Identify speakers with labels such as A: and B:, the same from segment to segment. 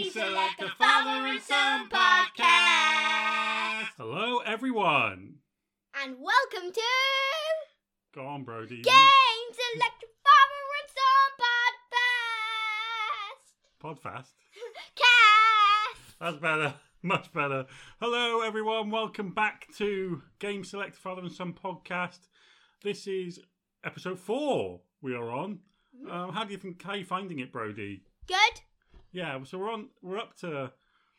A: Game Select, the father and son podcast.
B: Hello, everyone.
A: And welcome to
B: Go on, Brody.
A: Game Select, the father and son podcast.
B: Podfast.
A: Cast.
B: That's better. Much better. Hello, everyone. Welcome back to Game Select, the father and son podcast. This is episode 4 we are on. How are you finding it, Brody?
A: Good.
B: Yeah, so we're up to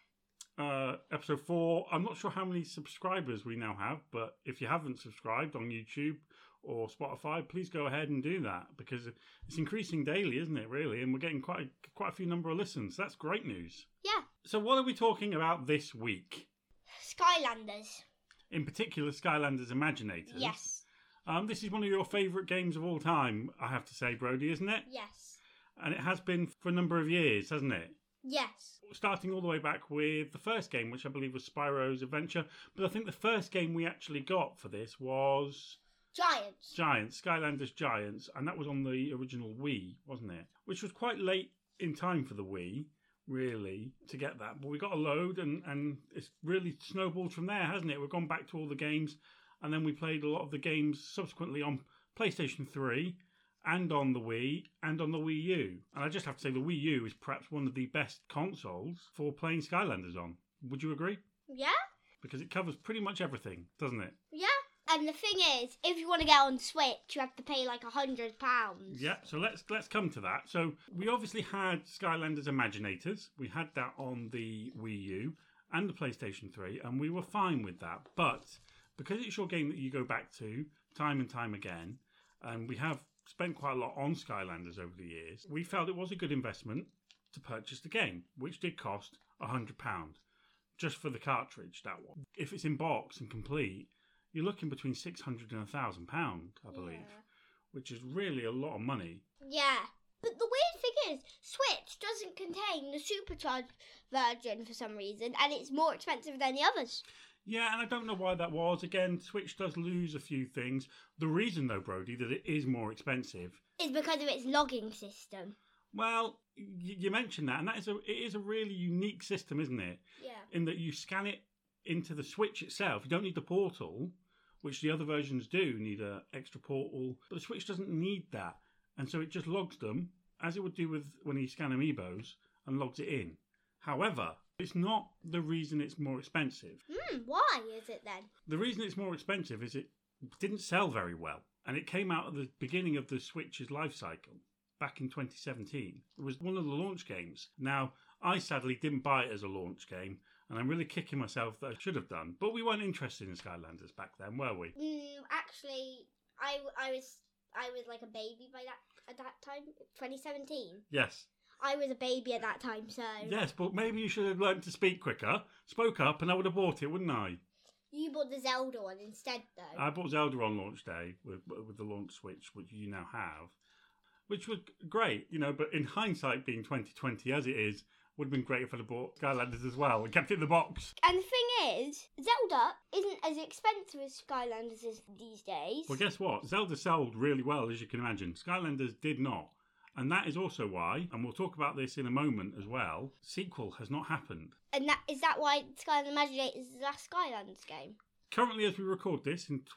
B: episode 4. I'm not sure how many subscribers we now have, but if you haven't subscribed on YouTube or Spotify, please go ahead and do that, because it's increasing daily, isn't it, really? And we're getting quite a few number of listens. That's great news.
A: Yeah.
B: So what are we talking about this week?
A: Skylanders.
B: In particular, Skylanders Imaginators.
A: Yes.
B: This is one of your favourite games of all time, I have to say, Brody, isn't it?
A: Yes.
B: And it has been for a number of years, hasn't it?
A: Yes.
B: Starting all the way back with the first game, which I believe was Spyro's Adventure. But I think the first game we actually got for this was
A: Giants,
B: Skylanders Giants. And that was on the original Wii, wasn't it? Which was quite late in time for the Wii, really, to get that. But we got a load and it's really snowballed from there, hasn't it? We've gone back to all the games. And then we played a lot of the games subsequently on PlayStation 3 and on the Wii and on the Wii U. And I just have to say the Wii U is perhaps one of the best consoles for playing Skylanders on. Would you agree?
A: Yeah.
B: Because it covers pretty much everything, doesn't it?
A: Yeah. And the thing is, if you want to get on Switch, you have to pay like £100.
B: Yeah, so let's come to that. So we obviously had Skylanders Imaginators. We had that on the Wii U and the PlayStation 3, and we were fine with that. But because it's your game that you go back to time and time again, and we have spent quite a lot on Skylanders over the years, we felt it was a good investment to purchase the game, which did cost £100 just for the cartridge, that one. If it's in box and complete, you're looking between £600 and £1,000, I believe, which is really a lot of money.
A: Yeah. But the weird thing is, Switch doesn't contain the supercharged version for some reason, and it's more expensive than the others.
B: Yeah, and I don't know why that was. Again, Switch does lose a few things. The reason, though, Brody, that it is more expensive
A: is because of its logging system.
B: Well, you mentioned that, and it is a really unique system, isn't it?
A: Yeah.
B: In that you scan it into the Switch itself. You don't need the portal, which the other versions do need an extra portal, but the Switch doesn't need that. And so it just logs them, as it would do with when you scan Amiibos, and logs it in. However, it's not the reason it's more expensive.
A: Why is it then?
B: The reason it's more expensive is it didn't sell very well. And it came out at the beginning of the Switch's life cycle, back in 2017. It was one of the launch games. Now, I sadly didn't buy it as a launch game, and I'm really kicking myself that I should have done. But we weren't interested in Skylanders back then, were we?
A: Actually, I was like a baby at that time, 2017.
B: Yes.
A: I was a baby at that time, so...
B: Yes, but maybe you should have learned to speak quicker, spoke up, and I would have bought it, wouldn't I?
A: You bought the Zelda one instead, though.
B: I bought Zelda on launch day with the launch Switch, which you now have, which was great, but in hindsight, being 2020 as it is, would have been great if I'd have bought Skylanders as well and kept it in the box.
A: And the thing is, Zelda isn't as expensive as Skylanders is these days.
B: Well, guess what? Zelda sold really well, as you can imagine. Skylanders did not. And that is also why, and we'll talk about this in a moment as well, sequel has not happened.
A: And is that why Skylanders Imaginators is the last Skylanders game?
B: Currently, as we record this in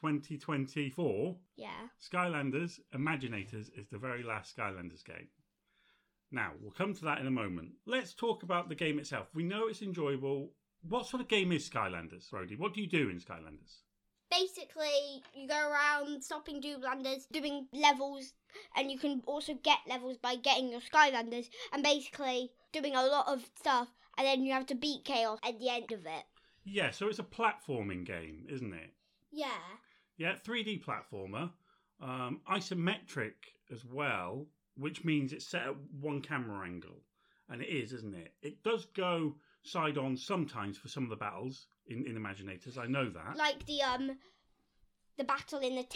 B: 2024, Skylanders Imaginators is the very last Skylanders game. Now, we'll come to that in a moment. Let's talk about the game itself. We know it's enjoyable. What sort of game is Skylanders, Brody? What do you do in Skylanders?
A: Basically, you go around stopping Dooblanders, doing levels, and you can also get levels by getting your Skylanders, and basically doing a lot of stuff, and then you have to beat Chaos at the end of it.
B: Yeah, so it's a platforming game, isn't it?
A: Yeah.
B: Yeah, 3D platformer, isometric as well, which means it's set at one camera angle. And it is, isn't it? It does go side on sometimes for some of the battles in Imaginators. I know that.
A: Like the battle in the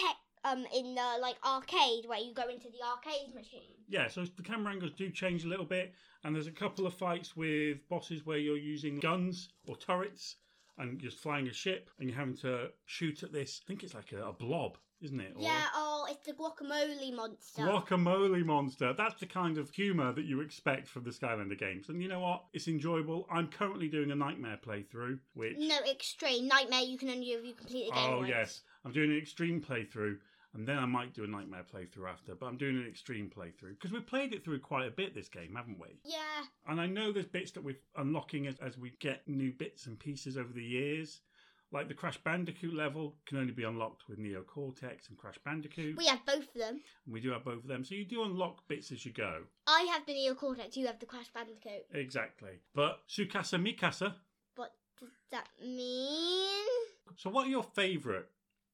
A: arcade where you go into the arcade machine.
B: Yeah, so the camera angles do change a little bit, and there's a couple of fights with bosses where you're using guns or turrets and just flying a ship, and you're having to shoot at this. I think it's like a blob, isn't it?
A: Yeah, or it's the guacamole monster.
B: Guacamole monster. That's the kind of humour that you expect from the Skylander games. And you know what? It's enjoyable. I'm currently doing a Nightmare playthrough, which...
A: No, extreme. Nightmare you can only do if you complete the game
B: Oh,
A: once.
B: yes. I'm doing an extreme playthrough, and then I might do a Nightmare playthrough after, but I'm doing an extreme playthrough. Because we've played it through quite a bit, this game, haven't we?
A: Yeah.
B: And I know there's bits that we're unlocking as we get new bits and pieces over the years. Like the Crash Bandicoot level can only be unlocked with Neo Cortex and Crash Bandicoot.
A: We have both of them.
B: And we do have both of them. So you do unlock bits as you go.
A: I have the Neo Cortex, you have the Crash Bandicoot.
B: Exactly. But Tsukasa Mikasa.
A: What does that mean?
B: So what are your favourite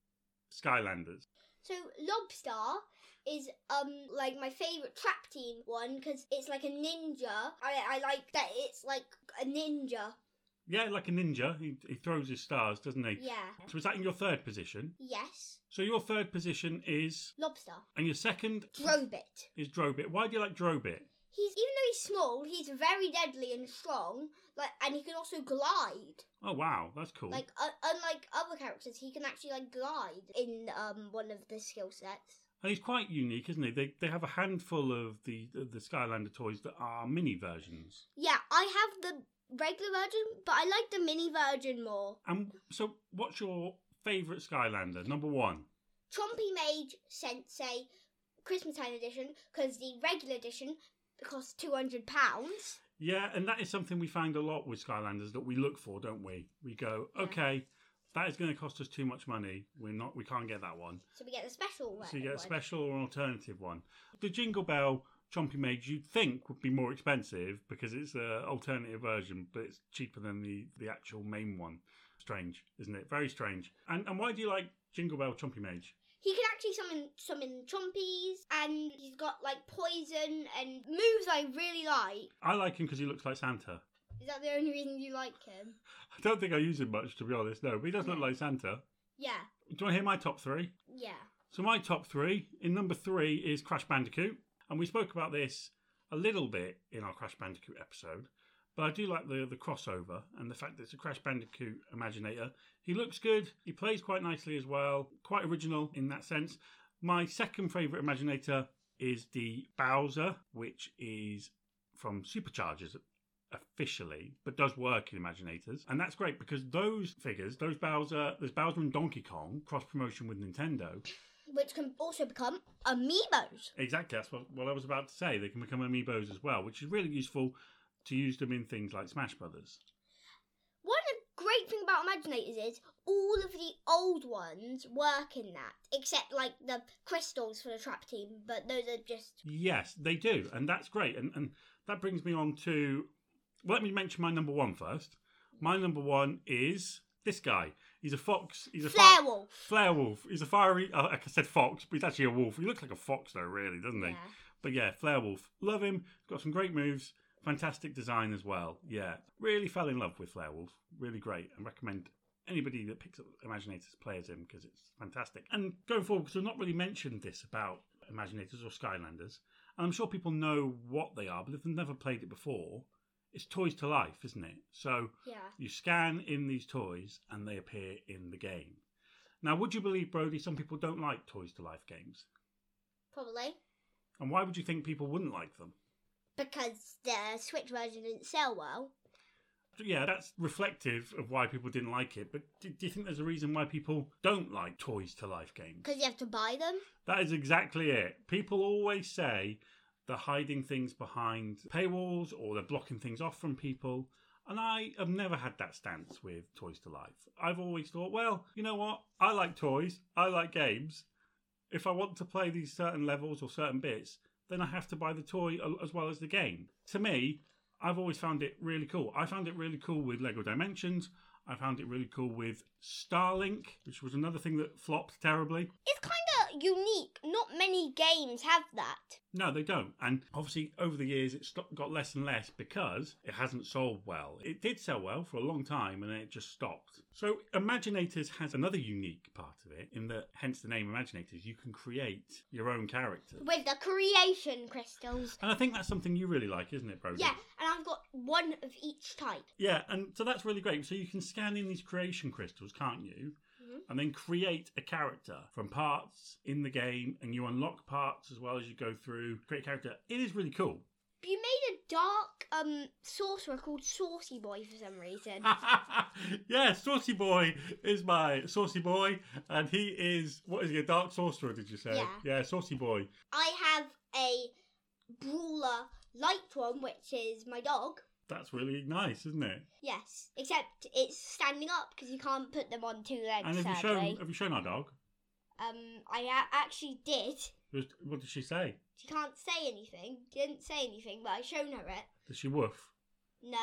B: Skylanders?
A: So Lobstar is like my favourite trap team one because it's like a ninja. I like that it's like a ninja.
B: Yeah, like a ninja. He throws his stars, doesn't he?
A: Yeah.
B: So is that in your third position?
A: Yes.
B: So your third position is...
A: Lobstar.
B: And your second...
A: Drobit.
B: Is Drobit. Why do you like Drobit?
A: Even though he's small, he's very deadly and strong. And he can also glide.
B: Oh wow, that's cool.
A: Like unlike other characters, he can actually like glide in one of the skill sets.
B: And he's quite unique, isn't he? They have a handful of the Skylander toys that are mini versions.
A: Yeah, I have the regular version, but I like the mini version more.
B: And so, what's your favourite Skylander? Number one.
A: Chompy Mage Sensei Christmas Time edition, because the regular edition costs £200.
B: Yeah, and that is something we find a lot with Skylanders that we look for, don't we? We go, okay, that is going to cost us too much money. We can't get that one.
A: So we get the special one.
B: So you get a special or an alternative one. The Jingle Bell Chompy Mage you'd think would be more expensive because it's an alternative version, but it's cheaper than the actual main one. Strange, isn't it? Very strange. And why do you like Jingle Bell Chompy Mage?
A: He can actually summon chompies, and he's got like poison and moves I really like.
B: I like him because he looks like Santa.
A: Is that the only reason you like him?
B: I don't think I use him much, to be honest. No, but he does look like Santa.
A: Yeah.
B: Do you want to hear my top three?
A: Yeah.
B: So my top three, in number 3 is Crash Bandicoot. And we spoke about this a little bit in our Crash Bandicoot episode. But I do like the crossover and the fact that it's a Crash Bandicoot Imaginator. He looks good. He plays quite nicely as well. Quite original in that sense. My second favourite Imaginator is the Bowser, which is from Superchargers officially, but does work in Imaginators. And that's great because those figures, there's Bowser and Donkey Kong, cross-promotion with Nintendo.
A: Which can also become amiibos.
B: Exactly, that's what I was about to say. They can become amiibos as well, which is really useful to use them in things like Smash Brothers.
A: One great thing about Imaginators is all of the old ones work in that, except like the crystals for the trap team, but those are just...
B: Yes, they do, and that's great. And that brings me on to... Well, let me mention my number 1 first. My number 1 is this guy. He's a fox. He's a
A: Flarewolf.
B: Flarewolf. He's a fiery... like I said fox, but he's actually a wolf. He looks like a fox though, really, doesn't he?
A: Yeah.
B: But yeah, Flarewolf. Love him. Got some great moves. Fantastic design as well. Yeah. Really fell in love with Flarewolf. Really great. I recommend anybody that picks up Imaginators plays him because it's fantastic. And going forward, because we've not really mentioned this about Imaginators or Skylanders, and I'm sure people know what they are, but if they've never played it before, it's toys to life, isn't it? So
A: Yeah.
B: you scan in these toys and they appear in the game. Now, would you believe, Brody, some people don't like toys to life games?
A: Probably.
B: And why would you think people wouldn't like them?
A: Because the Switch version didn't sell well.
B: Yeah, that's reflective of why people didn't like it. But do you think there's a reason why people don't like toys to life games?
A: Because you have to buy them.
B: That is exactly it. People always say they're hiding things behind paywalls or they're blocking things off from people. And I have never had that stance with Toys to Life. I've always thought, well, you know what? I like toys. I like games. If I want to play these certain levels or certain bits, then I have to buy the toy as well as the game. To me, I've always found it really cool. I found it really cool with Lego Dimensions. I found it really cool with Starlink, which was another thing that flopped terribly.
A: It's kind of unique. Not many games have that.
B: No, they don't. And obviously, over the years, it's got less and less because it hasn't sold well. It did sell well for a long time, and then it just stopped. So Imaginators has another unique part of it, in that, hence the name Imaginators, you can create your own character.
A: With the creation crystals.
B: And I think that's something you really like, isn't it, Brody?
A: Yeah, and I've got one of each type.
B: Yeah, and so that's really great. So you can scan in these creation crystals, can't you? and then create a character from parts in the game, and you unlock parts as well as you go through. Create a character. It is really cool.
A: You made a dark sorcerer called Saucy Boy for some reason.
B: Yeah, Saucy Boy is my Saucy Boy, and he is, what is he, a dark sorcerer, did you say?
A: Yeah.
B: Yeah, Saucy Boy.
A: I have a brawler light one, which is my dog.
B: That's really nice, isn't it?
A: Yes, except it's standing up because you can't put them on two legs.
B: And have you shown our dog?
A: Actually did.
B: What did she say?
A: She can't say anything. She didn't say anything, but I shown her it.
B: Did she woof?
A: No.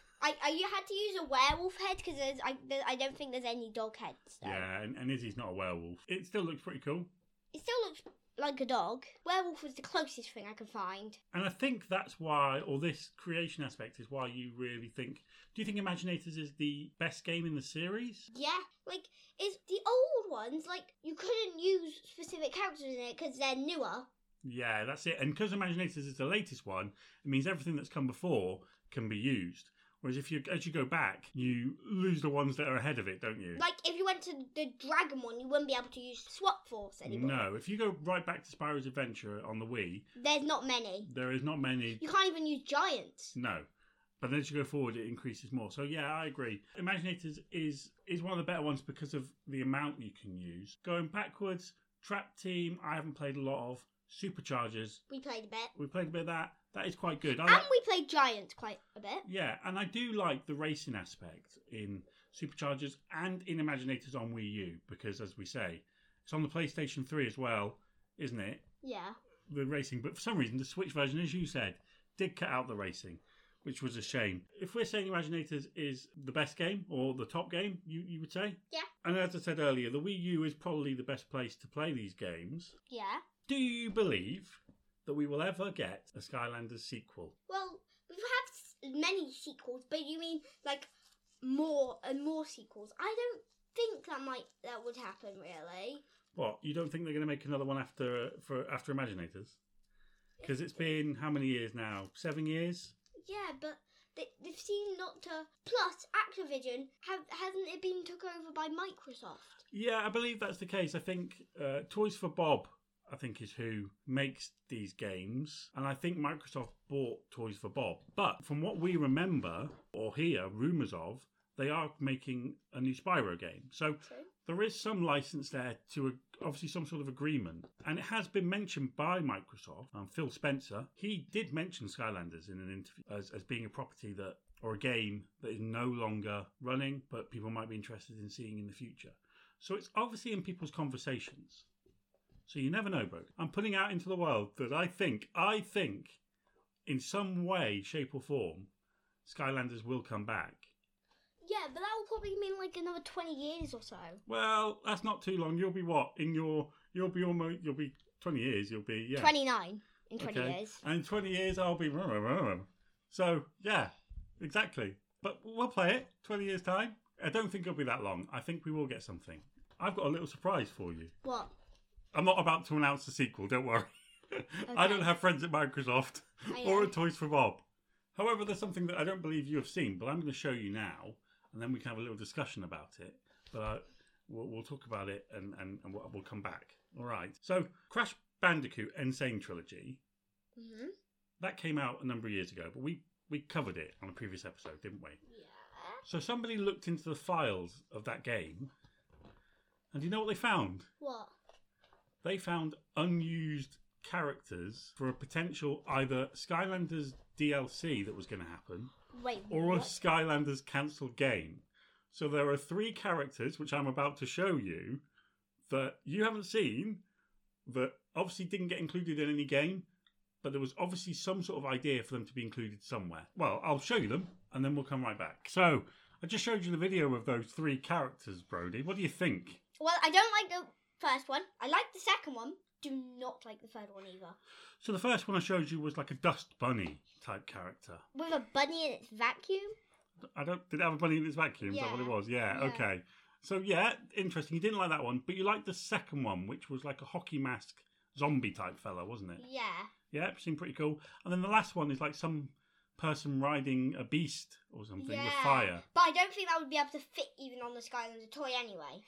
A: You had to use a werewolf head because I don't think there's any dog heads. So.
B: Yeah, and Izzy's not a werewolf. It still looks pretty cool.
A: It still looks like a dog. Werewolf was the closest thing I could find.
B: And I think that's why, or this creation aspect is why you really think... Do you think Imaginators is the best game in the series?
A: Yeah. Like, it's the old ones, like, you couldn't use specific characters in it because they're newer.
B: Yeah, that's it. And because Imaginators is the latest one, it means everything that's come before can be used. Whereas as you go back, you lose the ones that are ahead of it, don't you?
A: Like, if you went to the Dragon one, you wouldn't be able to use Swap Force anymore.
B: No, if you go right back to Spyro's Adventure on the Wii...
A: There's not many.
B: There is not many.
A: You can't even use Giants.
B: No. But then as you go forward, it increases more. So yeah, I agree. Imaginators is one of the better ones because of the amount you can use. Going backwards, Trap Team, I haven't played a lot of. Superchargers.
A: We played a bit.
B: We played a bit of that. That is quite good.
A: And we played Giants quite a bit.
B: Yeah, and I do like the racing aspect in Superchargers and in Imaginators on Wii U because, as we say, it's on the PlayStation 3 as well, isn't it?
A: Yeah.
B: The racing. But for some reason, the Switch version, as you said, did cut out the racing, which was a shame. If we're saying Imaginators is the best game or the top game, you would say?
A: Yeah.
B: And as I said earlier, the Wii U is probably the best place to play these games.
A: Yeah.
B: Do you believe that we will ever get a Skylanders sequel?
A: Well, we've had many sequels, but you mean like more and more sequels? I don't think that would happen really.
B: What? You don't think they're going to make another one after Imaginators? Because it's been how many years now? 7 years?
A: Yeah, but they've seemed not to. Plus, Activision hasn't it been took over by Microsoft?
B: Yeah, I believe that's the case. I think Toys for Bob, I think, is who makes these games. And I think Microsoft bought Toys for Bob. But from what we remember or hear rumours of, they are making a new Spyro game. So
A: True.
B: There is some license there to obviously some sort of agreement. And it has been mentioned by Microsoft. Phil Spencer, he did mention Skylanders in an interview as being a property that, or a game that is no longer running, but people might be interested in seeing in the future. So it's obviously in people's conversations. So you never know, bro. I'm putting out into the world that I think, in some way, shape or form, Skylanders will come back.
A: Yeah, but that will probably mean like another 20 years or so.
B: Well, that's not too long. You'll be what? You'll be 20 years. You'll be, yeah.
A: 29 in 20 years.
B: And in 20 years, I'll be... So, yeah, exactly. But we'll play it 20 years' time. I don't think it'll be that long. I think we will get something. I've got a little surprise for you.
A: What?
B: I'm not about to announce the sequel, don't worry. Okay. I don't have friends at Microsoft or at Toys for Bob. However, there's something that I don't believe you have seen, but I'm going to show you now, and then we can have a little discussion about it. But we'll talk about it, and we'll come back. All right. So, Crash Bandicoot Insane Trilogy, that came out a number of years ago, but we covered it on a previous episode, didn't we?
A: Yeah.
B: So somebody looked into the files of that game, and do you know what they found?
A: What?
B: They found unused characters for a potential either Skylanders DLC that was going to happen, or a Skylanders cancelled game. So there are 3 characters, which I'm about to show you, that you haven't seen, that obviously didn't get included in any game, but there was obviously some sort of idea for them to be included somewhere. Well, I'll show you them, and then we'll come right back. So, I just showed you the video of those 3 characters, Brody. What do you think?
A: Well, I don't like the first one. I like the second one. Do not like the third one either.
B: So the first one I showed you was like a Dust Bunny type character.
A: With a bunny in its vacuum?
B: Did it have a bunny in its vacuum?
A: Yeah.
B: Is that what it was? Yeah,
A: Yeah.
B: Okay. So yeah, interesting. You didn't like that one, but you liked the second one, which was like a hockey mask zombie type fella, wasn't it?
A: Yeah.
B: Yeah, it seemed pretty cool. And then the last one is like some person riding a beast or something with fire.
A: But I don't think that would be able to fit even on the Skylander toy anyway.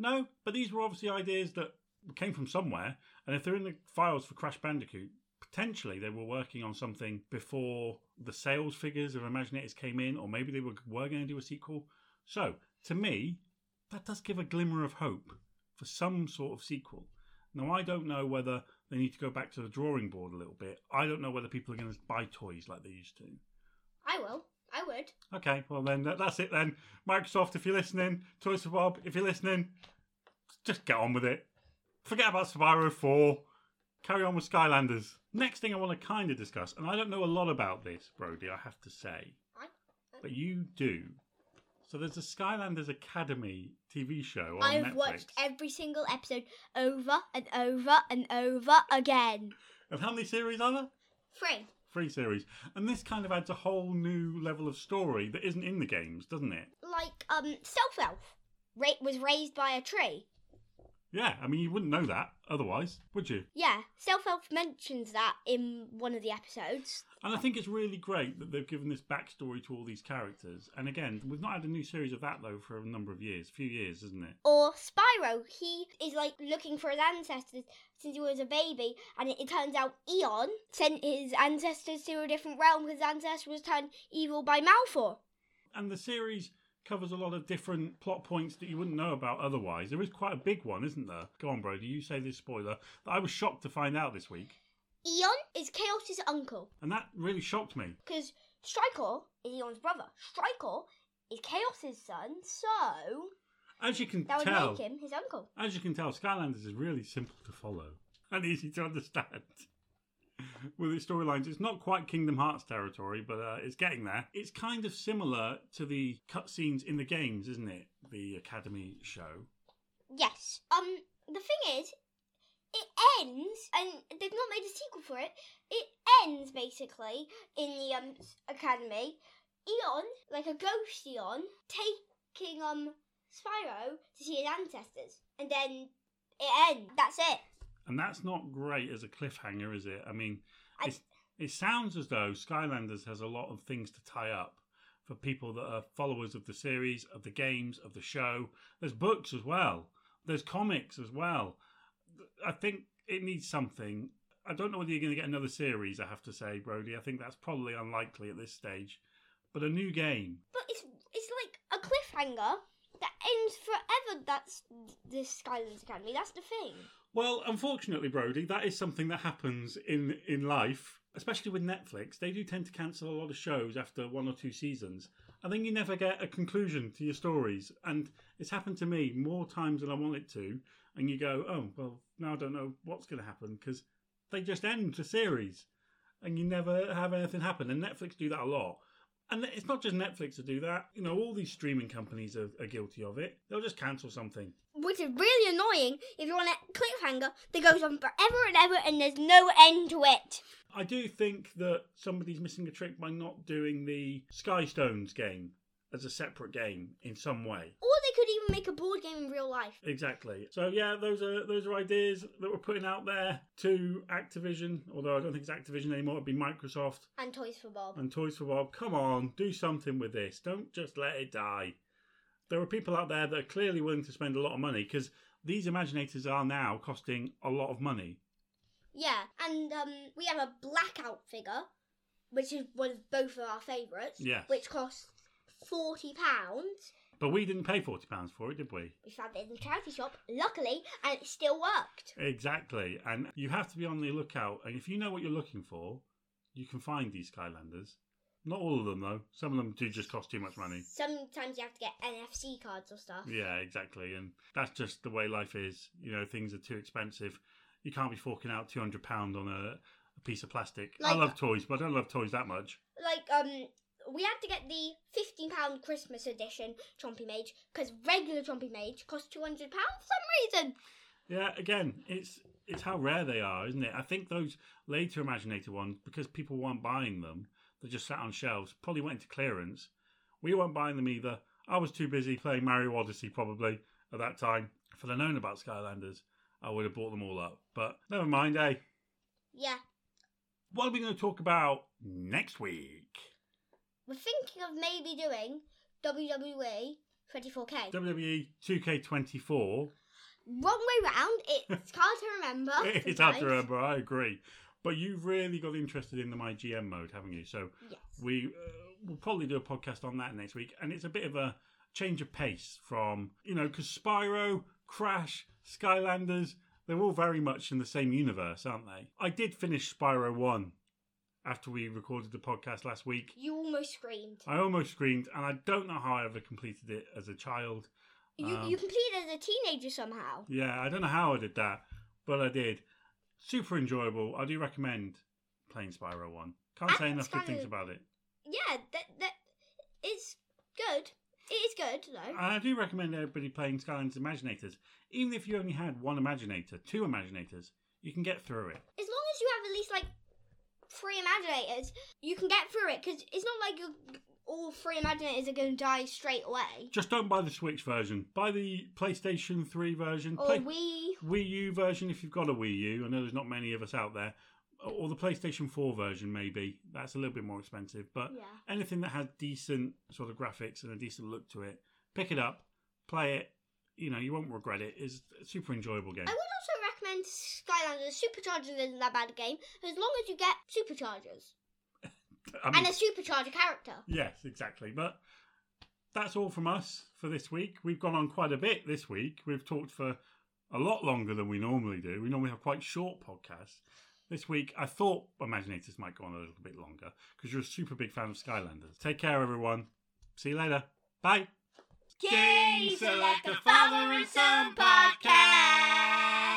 B: No, but these were obviously ideas that came from somewhere, and if they're in the files for Crash Bandicoot, potentially they were working on something before the sales figures of Imaginators came in, or maybe they were going to do a sequel. So, to me, that does give a glimmer of hope for some sort of sequel. Now, I don't know whether they need to go back to the drawing board a little bit. I don't know whether people are going to buy toys like they used to.
A: I will. I would.
B: Okay, well then, that's it then. Microsoft, if you're listening, Toys for Bob, if you're listening, just get on with it. Forget about Spyro 4. Carry on with Skylanders. Next thing I want to kind of discuss, and I don't know a lot about this, Brody, I have to say. But you do. So there's a Skylanders Academy TV show on Netflix.
A: I've watched every single episode over and over and over again.
B: And how many series are there?
A: 3.
B: 3 series. And this kind of adds a whole new level of story that isn't in the games, doesn't it?
A: Like, Stealth Elf was raised by a tree.
B: Yeah, I mean, you wouldn't know that otherwise, would you?
A: Yeah, Stealth Elf mentions that in one of the episodes.
B: And I think it's really great that they've given this backstory to all these characters. And again, we've not had a new series of that, though, for a number of years. A few years, isn't it?
A: Or Spyro, he is, like, looking for his ancestors since he was a baby. And it turns out Eon sent his ancestors to a different realm because his ancestor was turned evil by Malfoy.
B: And the series covers a lot of different plot points that you wouldn't know about otherwise. There is quite a big one, isn't there? Go on, Brody, you say this spoiler that I was shocked to find out this week.
A: Eon is Chaos' uncle.
B: And that really shocked me.
A: Because Stryker is Eon's brother. Stryker is Chaos' son, so
B: As you can
A: that would
B: tell,
A: make him his uncle.
B: As you can tell, Skylanders is really simple to follow and easy to understand. With its storylines, it's not quite Kingdom Hearts territory, but it's getting there. It's kind of similar to the cutscenes in the games, isn't it? The Academy show.
A: Yes. The thing is, it ends, and they've not made a sequel for it. It ends basically in the Academy. Eon, like a ghost Eon, taking Spyro to see his ancestors, and then it ends. That's it.
B: And that's not great as a cliffhanger, is it? I mean, it sounds as though Skylanders has a lot of things to tie up for people that are followers of the series, of the games, of the show. There's books as well. There's comics as well. I think it needs something. I don't know whether you're going to get another series, I have to say, Brody. I think that's probably unlikely at this stage. But a new game.
A: But it's like a cliffhanger that ends forever. That's this Skylanders Academy. That's the thing.
B: Well, unfortunately, Brody, that is something that happens in life, especially with Netflix. They do tend to cancel a lot of shows after 1 or 2 seasons, and then you never get a conclusion to your stories. And it's happened to me more times than I want it to, and you go, oh, well, now I don't know what's going to happen, because they just end the series, and you never have anything happen. And Netflix do that a lot. And it's not just Netflix that do that. You know, all these streaming companies are guilty of it. They'll just cancel something.
A: Which is really annoying if you're on a cliffhanger that goes on forever and ever and there's no end to it.
B: I do think that somebody's missing a trick by not doing the Sky Stones game as a separate game in some way.
A: Or they could even make a board game in real life.
B: Exactly. So yeah, those are ideas that we're putting out there to Activision, although I don't think it's Activision anymore, it'd be Microsoft.
A: And Toys for Bob.
B: And Toys for Bob. Come on, do something with this. Don't just let it die. There are people out there that are clearly willing to spend a lot of money, because these Imaginators are now costing a lot of money.
A: Yeah, and we have a Blackout figure, which is one of both of our favourites.
B: Yes.
A: Which costs £40.
B: But we didn't pay £40 for it, did we?
A: We found it in the charity shop, luckily, and it still worked.
B: Exactly. And you have to be on the lookout. And if you know what you're looking for, you can find these Skylanders. Not all of them, though. Some of them do just cost too much money.
A: Sometimes you have to get NFC cards or stuff.
B: Yeah, exactly. And that's just the way life is. You know, things are too expensive. You can't be forking out £200 on a piece of plastic.
A: Like,
B: I love toys, but I don't love toys that much.
A: Like, we had to get the £15 Christmas edition Chompy Mage, because regular Chompy Mage costs £200 for some reason.
B: Yeah, again, it's how rare they are, isn't it? I think those later Imaginator ones, because people weren't buying them, they just sat on shelves, probably went into clearance. We weren't buying them either. I was too busy playing Mario Odyssey, probably, at that time. If I'd known about Skylanders, I would have bought them all up. But never mind, eh?
A: Yeah.
B: What are we going to talk about next week?
A: We're thinking of maybe doing WWE 24K.
B: WWE 2K24.
A: Wrong way round. It's hard to remember.
B: It's hard to remember, I agree. But you've really got interested in the My GM mode, haven't you? So
A: Yes.
B: we'll probably do a podcast on that next week. And it's a bit of a change of pace from, because Spyro, Crash, Skylanders, they're all very much in the same universe, aren't they? I did finish Spyro 1 after we recorded the podcast last week.
A: You almost screamed.
B: I almost screamed, and I don't know how I ever completed it as a child.
A: You completed as a teenager somehow.
B: Yeah, I don't know how I did that, but I did. Super enjoyable. I do recommend playing Spyro 1. Can't say enough good things about it.
A: Yeah, that is good. It is good, though.
B: And I do recommend everybody playing Skylanders Imaginators. Even if you only had one Imaginator, 2 Imaginators, you can get through it.
A: As long as you have at least, 3 Imaginators, you can get through it, because it's not like all 3 Imaginators are going to die straight away.
B: Just don't buy the Switch version. Buy the PlayStation 3 version.
A: Or
B: Wii U version if you've got a Wii U. I know there's not many of us out there. Or the PlayStation 4 version, maybe. That's a little bit more expensive. But anything that has decent sort of graphics and a decent look to it, pick it up, play it. You won't regret it. It's a super enjoyable game.
A: I would also recommend Skylanders. Superchargers isn't that bad a game, as long as you get Superchargers. And a Supercharger character.
B: Yes, exactly. But that's all from us for this week. We've gone on quite a bit this week. We've talked for a lot longer than we normally do. We normally have quite short podcasts. This week, I thought Imaginators might go on a little bit longer because you're a super big fan of Skylanders. Take care, everyone. See you later. Bye.
A: Game Select, the Father and Son podcast.